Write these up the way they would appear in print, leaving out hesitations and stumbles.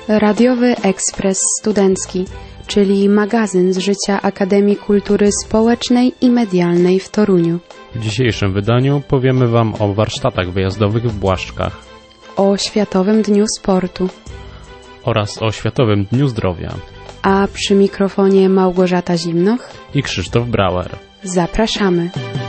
Radiowy Ekspres Studencki, czyli magazyn z życia Akademii Kultury Społecznej i Medialnej w Toruniu. W dzisiejszym wydaniu powiemy Wam o warsztatach wyjazdowych w Błaszczkach, O Światowym Dniu Sportu oraz o Światowym Dniu Zdrowia. A przy mikrofonie Małgorzata Zimnoch I Krzysztof Brauer. Zapraszamy.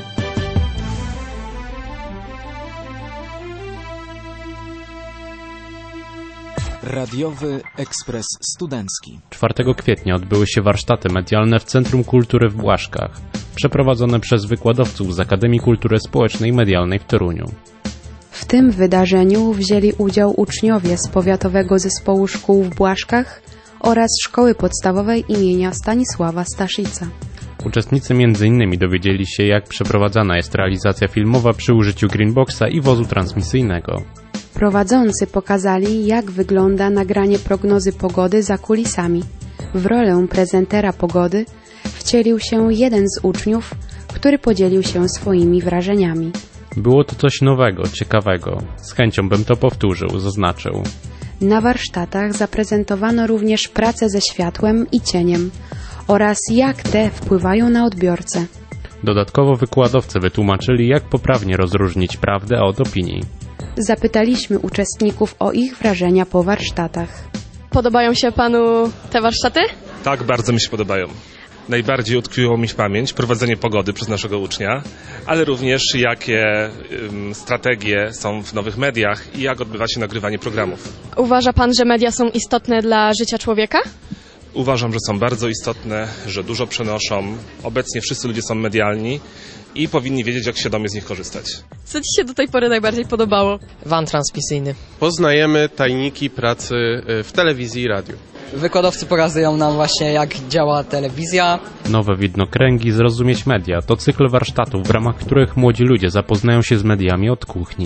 Radiowy Ekspres Studencki. 4 kwietnia odbyły się warsztaty medialne w Centrum Kultury w Błaszkach, przeprowadzone przez wykładowców z Akademii Kultury Społecznej i Medialnej w Toruniu. W tym wydarzeniu wzięli udział uczniowie z Powiatowego Zespołu Szkół w Błaszkach oraz Szkoły Podstawowej imienia Stanisława Staszica. Uczestnicy m.in. dowiedzieli się, jak przeprowadzana jest realizacja filmowa przy użyciu Greenboxa i wozu transmisyjnego. Prowadzący pokazali, jak wygląda nagranie prognozy pogody za kulisami. W rolę prezentera pogody wcielił się jeden z uczniów, który podzielił się swoimi wrażeniami. Było to coś nowego, ciekawego. Z chęcią bym to powtórzył, zaznaczył. Na warsztatach zaprezentowano również pracę ze światłem i cieniem oraz jak te wpływają na odbiorcę. Dodatkowo wykładowcy wytłumaczyli, jak poprawnie rozróżnić prawdę od opinii. Zapytaliśmy uczestników o ich wrażenia po warsztatach. Podobają się Panu te warsztaty? Tak, bardzo mi się podobają. Najbardziej utkwiło mi w pamięć prowadzenie pogody przez naszego ucznia, ale również jakie strategie są w nowych mediach i jak odbywa się nagrywanie programów. Uważa Pan, że media są istotne dla życia człowieka? Uważam, że są bardzo istotne, że dużo przenoszą. Obecnie wszyscy ludzie są medialni i powinni wiedzieć, jak świadomie z nich korzystać. Co Ci się do tej pory najbardziej podobało? Van transmisyjny. Poznajemy tajniki pracy w telewizji i radiu. Wykładowcy pokazują nam właśnie, jak działa telewizja. Nowe widnokręgi Zrozumieć Media to cykl warsztatów, w ramach których młodzi ludzie zapoznają się z mediami od kuchni.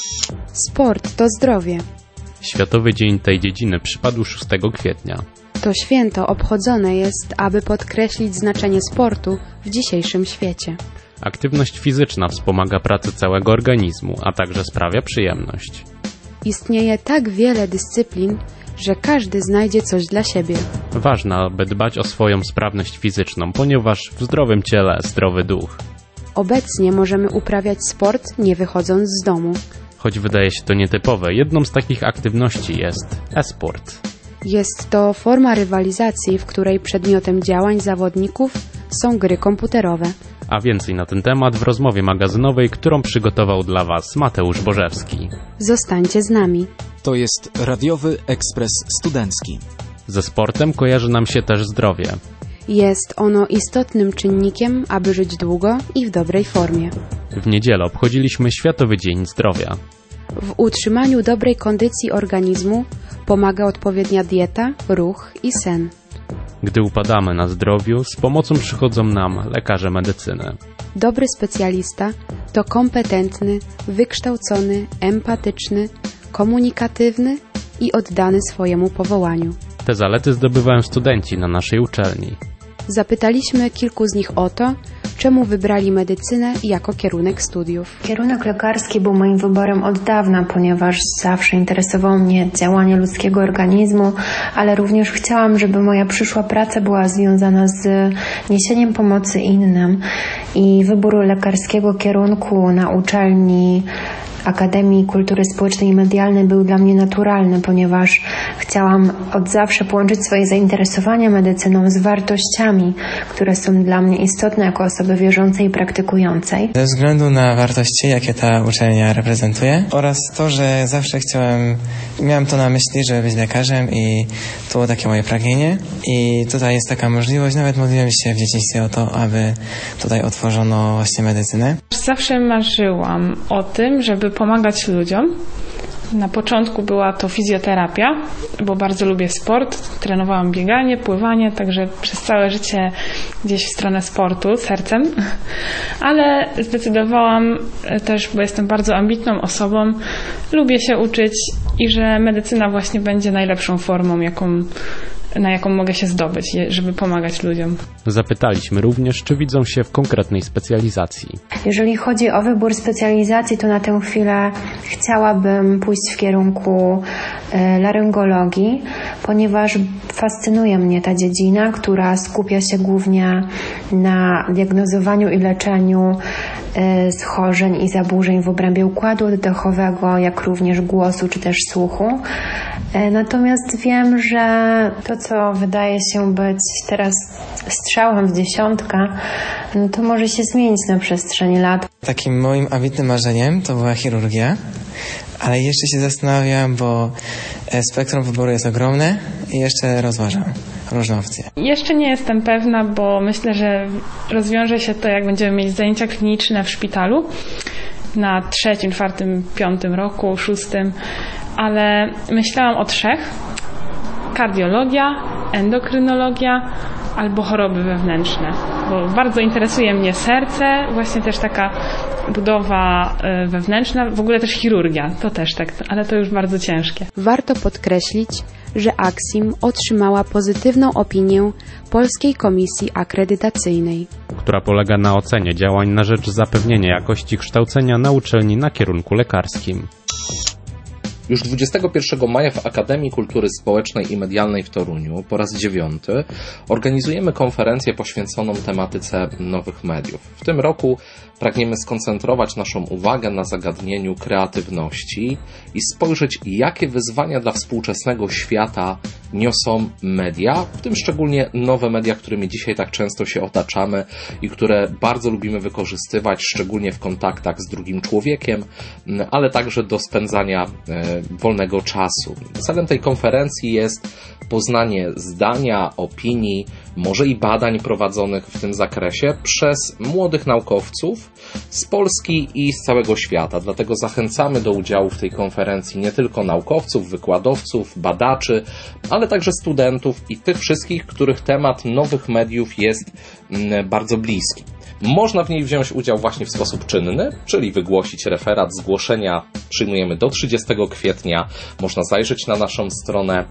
Sport to zdrowie. Światowy Dzień tej dziedziny przypadł 6 kwietnia. To święto obchodzone jest, aby podkreślić znaczenie sportu w dzisiejszym świecie. Aktywność fizyczna wspomaga pracę całego organizmu, a także sprawia przyjemność. Istnieje tak wiele dyscyplin, że każdy znajdzie coś dla siebie. Ważne, aby dbać o swoją sprawność fizyczną, ponieważ w zdrowym ciele zdrowy duch. Obecnie możemy uprawiać sport nie wychodząc z domu. Choć wydaje się to nietypowe, jedną z takich aktywności jest e-sport. Jest to forma rywalizacji, w której przedmiotem działań zawodników są gry komputerowe. A więcej na ten temat w rozmowie magazynowej, którą przygotował dla Was Mateusz Bożewski. Zostańcie z nami. To jest Radiowy Ekspres Studencki. Ze sportem kojarzy nam się też zdrowie. Jest ono istotnym czynnikiem, aby żyć długo i w dobrej formie. W niedzielę obchodziliśmy Światowy Dzień Zdrowia. W utrzymaniu dobrej kondycji organizmu pomaga odpowiednia dieta, ruch i sen. Gdy upadamy na zdrowiu, z pomocą przychodzą nam lekarze medycyny. Dobry specjalista to kompetentny, wykształcony, empatyczny, komunikatywny i oddany swojemu powołaniu. Te zalety zdobywają studenci na naszej uczelni. Zapytaliśmy kilku z nich o to, czemu wybrali medycynę jako kierunek studiów. Kierunek lekarski był moim wyborem od dawna, ponieważ zawsze interesowało mnie działanie ludzkiego organizmu, ale również chciałam, żeby moja przyszła praca była związana z niesieniem pomocy innym. I wybór lekarskiego kierunku na uczelni Akademii Kultury Społecznej i Medialnej był dla mnie naturalny, ponieważ chciałam od zawsze połączyć swoje zainteresowania medycyną z wartościami, które są dla mnie istotne jako osoby wierzącej i praktykującej. Ze względu na wartości, jakie ta uczelnia reprezentuje oraz to, że zawsze miałem to na myśli, żeby być lekarzem i to było takie moje pragnienie i tutaj jest taka możliwość, nawet modliłem się w dzieciństwie o to, aby tutaj otworzono właśnie medycynę. Zawsze marzyłam o tym, żeby pomagać ludziom. Na początku była to fizjoterapia, bo bardzo lubię sport. Trenowałam bieganie, pływanie, także przez całe życie gdzieś w stronę sportu, sercem. Ale zdecydowałam też, bo jestem bardzo ambitną osobą, lubię się uczyć i że medycyna właśnie będzie najlepszą formą, na jaką mogę się zdobyć, żeby pomagać ludziom. Zapytaliśmy również, czy widzą się w konkretnej specjalizacji. Jeżeli chodzi o wybór specjalizacji, to na tę chwilę chciałabym pójść w kierunku laryngologii, ponieważ fascynuje mnie ta dziedzina, która skupia się głównie na diagnozowaniu i leczeniu schorzeń i zaburzeń w obrębie układu oddechowego, jak również głosu czy też słuchu. Natomiast wiem, że to, co wydaje się być teraz strzałem w dziesiątkę, no to może się zmienić na przestrzeni lat. Takim moim ambitnym marzeniem to była chirurgia, ale jeszcze się zastanawiam, bo spektrum wyboru jest ogromne i jeszcze rozważam różne opcje. Jeszcze nie jestem pewna, bo myślę, że rozwiąże się to, jak będziemy mieć zajęcia kliniczne w szpitalu na 3., 4., 5. roku, 6., ale myślałam o 3. Kardiologia, endokrynologia albo choroby wewnętrzne, bo bardzo interesuje mnie serce, właśnie też taka budowa wewnętrzna, w ogóle też chirurgia, to też tak, ale to już bardzo ciężkie. Warto podkreślić, że AKSIM otrzymała pozytywną opinię Polskiej Komisji Akredytacyjnej, która polega na ocenie działań na rzecz zapewnienia jakości kształcenia na uczelni na kierunku lekarskim. Już 21 maja w Akademii Kultury Społecznej i Medialnej w Toruniu po raz 9 organizujemy konferencję poświęconą tematyce nowych mediów. W tym roku pragniemy skoncentrować naszą uwagę na zagadnieniu kreatywności i spojrzeć, jakie wyzwania dla współczesnego świata niosą media, w tym szczególnie nowe media, którymi dzisiaj tak często się otaczamy i które bardzo lubimy wykorzystywać, szczególnie w kontaktach z drugim człowiekiem, ale także do spędzania wolnego czasu. Celem tej konferencji jest poznanie zdania, opinii, może i badań prowadzonych w tym zakresie przez młodych naukowców z Polski i z całego świata. Dlatego zachęcamy do udziału w tej konferencji nie tylko naukowców, wykładowców, badaczy, ale także studentów i tych wszystkich, których temat nowych mediów jest bardzo bliski. Można w niej wziąć udział właśnie w sposób czynny, czyli wygłosić referat. Zgłoszenia przyjmujemy do 30 kwietnia. Można zajrzeć na naszą stronę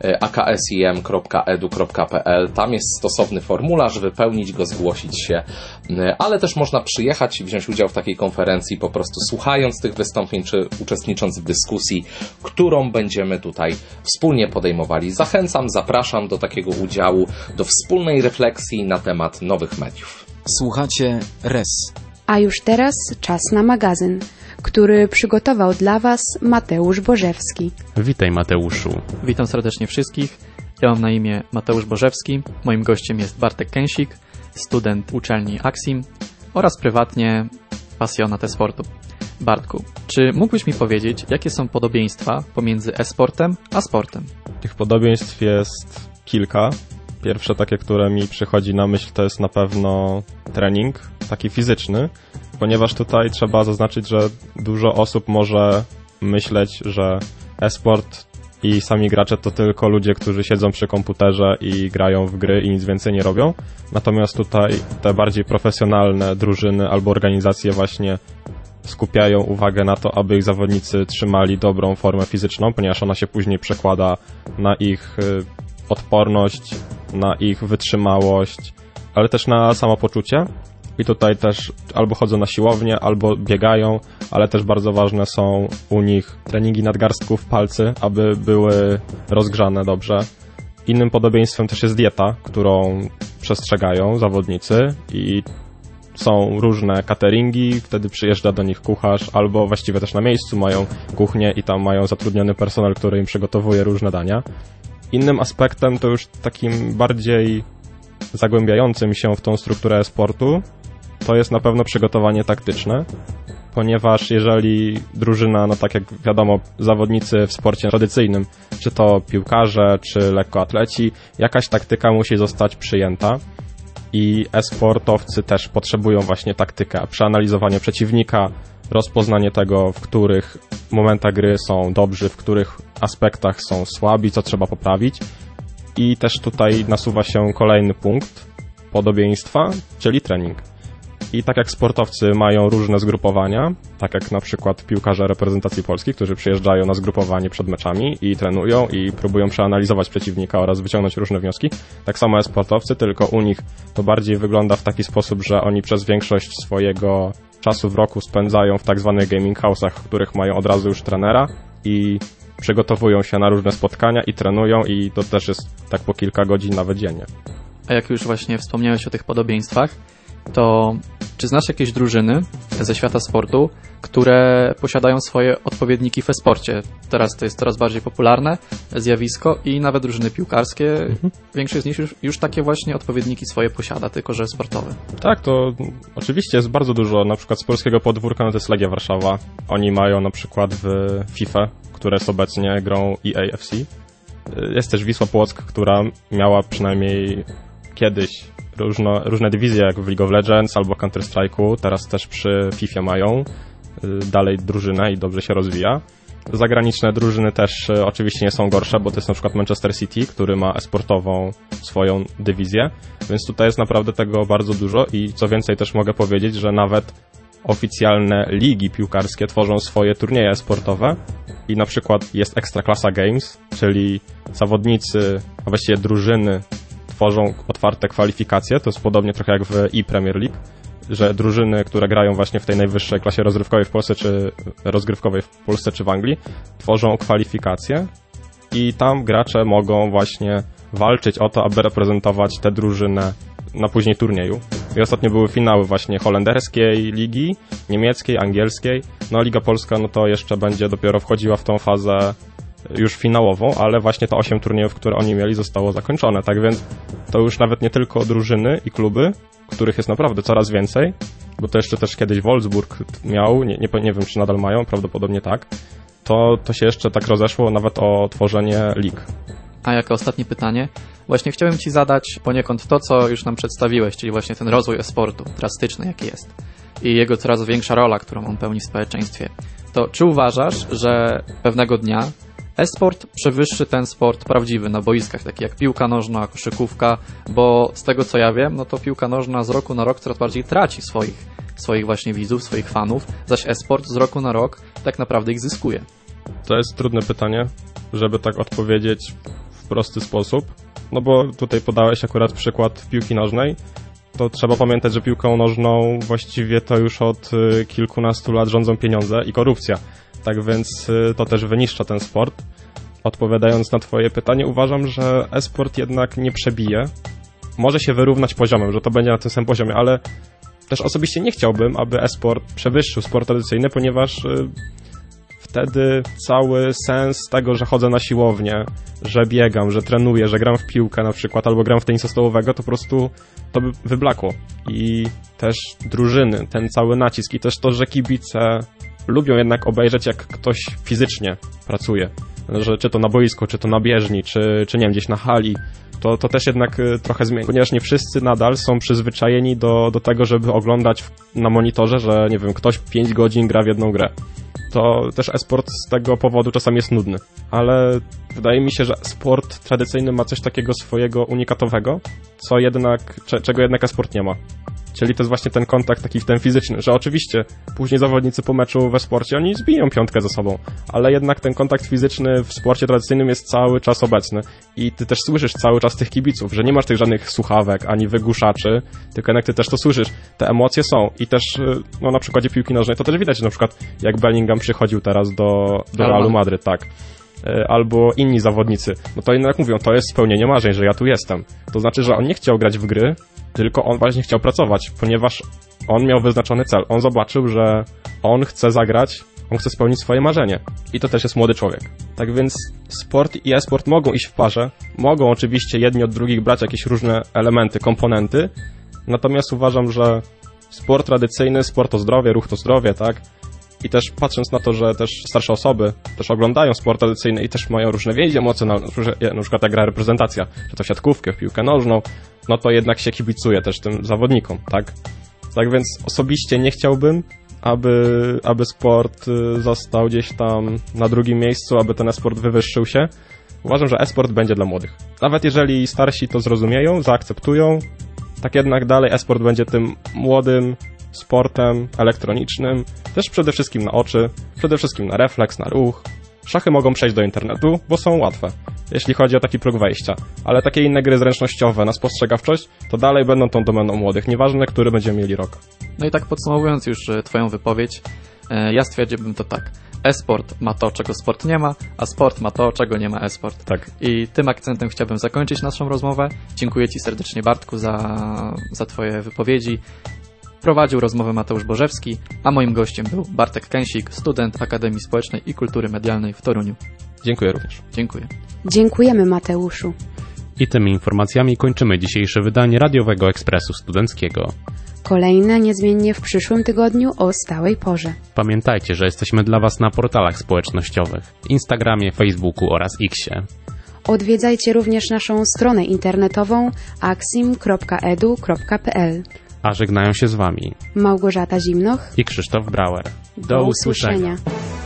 aksim.edu.pl. Tam jest stosowny formularz, wypełnić go, zgłosić się. Ale też można przyjechać i wziąć udział w takiej konferencji, po prostu słuchając tych wystąpień, czy uczestnicząc w dyskusji, którą będziemy tutaj wspólnie podejmowali. Zachęcam, zapraszam do takiego udziału, do wspólnej refleksji na temat nowych mediów. Słuchacie RES. A już teraz czas na magazyn, który przygotował dla Was Mateusz Bożewski. Witaj, Mateuszu. Witam serdecznie wszystkich. Ja mam na imię Mateusz Bożewski. Moim gościem jest Bartek Kęsik, student uczelni AKSIM oraz prywatnie pasjonat e-sportu. Bartku, czy mógłbyś mi powiedzieć, jakie są podobieństwa pomiędzy e-sportem a sportem? Tych podobieństw jest kilka. Pierwsze takie, które mi przychodzi na myśl, to jest na pewno trening, taki fizyczny, ponieważ tutaj trzeba zaznaczyć, że dużo osób może myśleć, że e-sport i sami gracze to tylko ludzie, którzy siedzą przy komputerze i grają w gry i nic więcej nie robią. Natomiast tutaj te bardziej profesjonalne drużyny albo organizacje właśnie skupiają uwagę na to, aby ich zawodnicy trzymali dobrą formę fizyczną, ponieważ ona się później przekłada na ich odporność, na ich wytrzymałość, ale też na samopoczucie. I tutaj też albo chodzą na siłownię, albo biegają, ale też bardzo ważne są u nich treningi nadgarstków, palcy, aby były rozgrzane dobrze. Innym podobieństwem też jest dieta, którą przestrzegają zawodnicy i są różne cateringi, wtedy przyjeżdża do nich kucharz, albo właściwie też na miejscu mają kuchnię i tam mają zatrudniony personel, który im przygotowuje różne dania. Innym aspektem, to już takim bardziej zagłębiającym się w tą strukturę sportu, to jest na pewno przygotowanie taktyczne, ponieważ jeżeli drużyna, no tak jak wiadomo, zawodnicy w sporcie tradycyjnym, czy to piłkarze, czy lekkoatleci, jakaś taktyka musi zostać przyjęta i e-sportowcy też potrzebują właśnie taktykę, przeanalizowanie przeciwnika, rozpoznanie tego, w których momentach gry są dobrzy, w których aspektach są słabi, co trzeba poprawić. I też tutaj nasuwa się kolejny punkt podobieństwa, czyli trening. I tak jak sportowcy mają różne zgrupowania, tak jak na przykład piłkarze reprezentacji Polski, którzy przyjeżdżają na zgrupowanie przed meczami i trenują i próbują przeanalizować przeciwnika oraz wyciągnąć różne wnioski, tak samo sportowcy, tylko u nich to bardziej wygląda w taki sposób, że oni przez większość swojego czasu w roku spędzają w tak zwanych gaming house'ach, w których mają od razu już trenera i przygotowują się na różne spotkania i trenują i to też jest tak po kilka godzin nawet dziennie. A jak już właśnie wspomniałeś o tych podobieństwach, to czy znasz jakieś drużyny ze świata sportu, które posiadają swoje odpowiedniki w e-sporcie? Teraz to jest coraz bardziej popularne zjawisko i nawet drużyny piłkarskie, większość z nich już takie właśnie odpowiedniki swoje posiada, tylko że sportowe. Tak, to oczywiście jest bardzo dużo, na przykład z polskiego podwórka, no to jest Legia Warszawa. Oni mają na przykład w FIFA, które jest obecnie grą EAFC. Jest też Wisła Płock, która miała przynajmniej kiedyś różne dywizje, jak w League of Legends albo Counter-Strike'u. Teraz też przy FIFA mają dalej drużynę i dobrze się rozwija. Zagraniczne drużyny też oczywiście nie są gorsze, bo to jest na przykład Manchester City, który ma e-sportową swoją dywizję, więc tutaj jest naprawdę tego bardzo dużo i co więcej też mogę powiedzieć, że nawet oficjalne ligi piłkarskie tworzą swoje turnieje e-sportowe i na przykład jest Ekstraklasa Games, czyli zawodnicy, a właściwie drużyny tworzą otwarte kwalifikacje, to jest podobnie trochę jak w Premier League, że drużyny, które grają właśnie w tej najwyższej klasie rozgrywkowej w Polsce, czy rozgrywkowej w Polsce, czy w Anglii, tworzą kwalifikacje i tam gracze mogą właśnie walczyć o to, aby reprezentować tę drużynę na później turnieju. I ostatnio były finały właśnie holenderskiej ligi, niemieckiej, angielskiej. No Liga Polska, no to jeszcze będzie dopiero wchodziła w tą fazę już finałową, ale właśnie te 8 turniejów, które oni mieli, zostało zakończone. Tak więc to już nawet nie tylko drużyny i kluby, których jest naprawdę coraz więcej, bo to jeszcze też kiedyś Wolfsburg miał, nie wiem czy nadal mają, prawdopodobnie tak, to się jeszcze tak rozeszło nawet o tworzenie lig. A jako ostatnie pytanie, właśnie chciałem Ci zadać poniekąd to, co już nam przedstawiłeś, czyli właśnie ten rozwój e-sportu, drastyczny jaki jest i jego coraz większa rola, którą on pełni w społeczeństwie. To czy uważasz, że pewnego dnia e-sport przewyższy ten sport prawdziwy na boiskach, taki jak piłka nożna, koszykówka, bo z tego co ja wiem, no to piłka nożna z roku na rok coraz bardziej traci swoich właśnie widzów, swoich fanów, zaś e-sport z roku na rok tak naprawdę ich zyskuje. To jest trudne pytanie, żeby tak odpowiedzieć w prosty sposób, no bo tutaj podałeś akurat przykład piłki nożnej. To trzeba pamiętać, że piłką nożną właściwie to już od kilkunastu lat rządzą pieniądze i korupcja. Tak więc to też wyniszcza ten sport. Odpowiadając na Twoje pytanie, uważam, że e-sport jednak nie przebije. Może się wyrównać poziomem, że to będzie na tym samym poziomie, ale też osobiście nie chciałbym, aby e-sport przewyższył sport tradycyjny, ponieważ wtedy cały sens tego, że chodzę na siłownię, że biegam, że trenuję, że gram w piłkę na przykład, albo gram w tenisa stołowego, to po prostu to by wyblakło. I też drużyny, ten cały nacisk i też to, że kibice lubią jednak obejrzeć, jak ktoś fizycznie pracuje, że czy to na boisku, czy to na bieżni, czy nie wiem, gdzieś na hali, to też jednak trochę zmieni, ponieważ nie wszyscy nadal są przyzwyczajeni do tego, żeby oglądać na monitorze, że nie wiem, ktoś 5 godzin gra w jedną grę. To też e-sport z tego powodu czasami jest nudny, ale wydaje mi się, że sport tradycyjny ma coś takiego swojego unikatowego, czego jednak e-sport nie ma. Czyli to jest właśnie ten kontakt taki ten fizyczny, że oczywiście później zawodnicy po meczu we sporcie, oni zbiją piątkę ze sobą, ale jednak ten kontakt fizyczny w sporcie tradycyjnym jest cały czas obecny i ty też słyszysz cały czas tych kibiców, że nie masz tych żadnych słuchawek, ani wygłuszaczy, tylko jednak ty też to słyszysz. Te emocje są i też no, na przykładzie piłki nożnej to też widać, na przykład jak Bellingham przychodził teraz do Realu Madryt, tak. Albo inni zawodnicy, no to jednak mówią, to jest spełnienie marzeń, że ja tu jestem. To znaczy, że on nie chciał grać w gry, tylko on właśnie chciał pracować, ponieważ on miał wyznaczony cel. On zobaczył, że on chce zagrać, on chce spełnić swoje marzenie. I to też jest młody człowiek. Tak więc sport i e-sport mogą iść w parze, mogą oczywiście jedni od drugich brać jakieś różne elementy, komponenty, natomiast uważam, że sport tradycyjny, sport to zdrowie, ruch to zdrowie, tak? I też patrząc na to, że też starsze osoby też oglądają sport tradycyjny i też mają różne więzi emocjonalne, na przykład jak gra reprezentacja, czy to siatkówkę, w piłkę nożną, no to jednak się kibicuje też tym zawodnikom, tak? Tak więc osobiście nie chciałbym, aby sport został gdzieś tam na drugim miejscu, aby ten e-sport wywyższył się. Uważam, że e-sport będzie dla młodych. Nawet jeżeli starsi to zrozumieją, zaakceptują, tak jednak dalej e-sport będzie tym młodym sportem elektronicznym, też przede wszystkim na oczy, przede wszystkim na refleks, na ruch. Szachy mogą przejść do internetu, bo są łatwe, jeśli chodzi o taki próg wejścia, ale takie inne gry zręcznościowe na spostrzegawczość, to dalej będą tą domeną młodych, nieważne, który będziemy mieli rok. No i tak podsumowując już Twoją wypowiedź, ja stwierdziłbym to tak. e-sport ma to, czego sport nie ma, a sport ma to, czego nie ma e-sport. Tak. I tym akcentem chciałbym zakończyć naszą rozmowę. Dziękuję Ci serdecznie, Bartku, za Twoje wypowiedzi. Prowadził rozmowę Mateusz Bożewski, a moim gościem był Bartek Kęsik, student Akademii Społecznej i Kultury Medialnej w Toruniu. Dziękuję również. Dziękuję. Dziękujemy, Mateuszu. I tymi informacjami kończymy dzisiejsze wydanie Radiowego Ekspresu Studenckiego. Kolejne niezmiennie w przyszłym tygodniu o stałej porze. Pamiętajcie, że jesteśmy dla Was na portalach społecznościowych, Instagramie, Facebooku oraz Xie. Odwiedzajcie również naszą stronę internetową axim.edu.pl. A żegnają się z Wami Małgorzata Zimnoch i Krzysztof Brauer. Do usłyszenia.